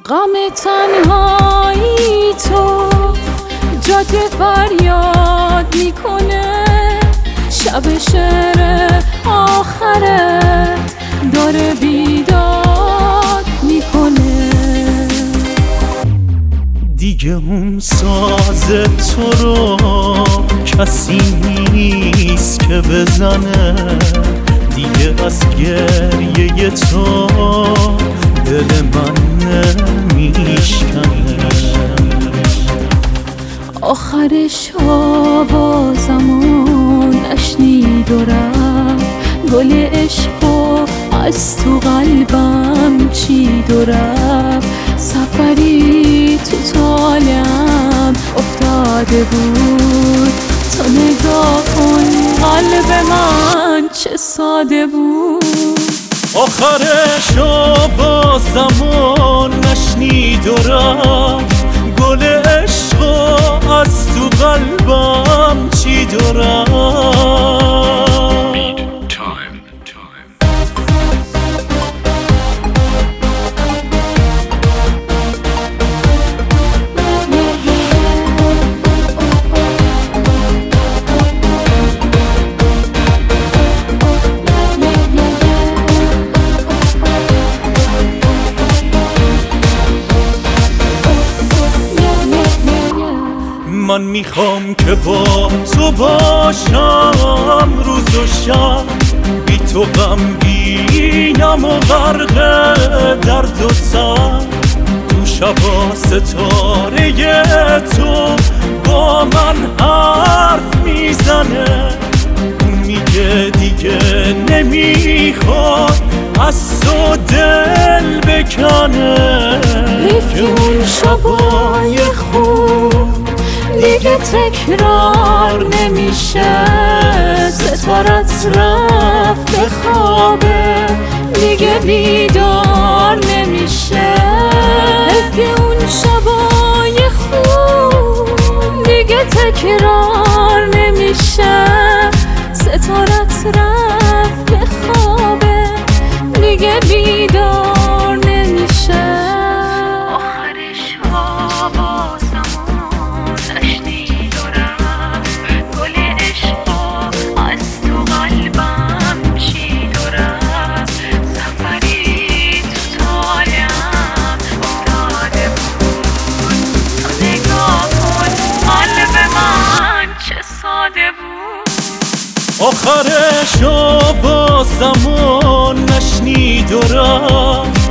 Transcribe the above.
غم تنهایی تو جاده فریاد میکنه، شب شعر آخره داره بیداد میکنه. دیگه اون ساز تو رو کسی نیست که بزنه، دیگه از گریه تو دل من نمیشکنه. آخرش آوازمو نشنید و رفت، گل عشقو از تو قلبم چید و رفت. سفری تو طالعم افتاده بود، تو نگاه کن قلب من چه ساده بود. آخرش آوازمو نشنید و رفت، گل عشقو از تو قلبم چید و رفت. من میخوام که با تو باشم روز و شب، بی تو غمگینم و غرق درد و تب. تو شبا ستاره تو با من حرف میزنه، اون میگه دیگه نمیخواد از تو دل بکنه. که اون شبای خوب دیگه تکرار نمیشه، ستارت رفت به خوابه دیگه بیدار نمیشه. که اون شبای خوب دیگه تکرار نمیشه، ستارت رفت به خوابه دیگه بیدار نمیشه. آخرش آوازمون نشنید و رفت، گل عشقو از تو قلبم چید و رفت. سفری تو طالعم افتاده بود، تو نگاه کن قلب من چه ساده بود. آخرش آوازمو نشنید و رفت،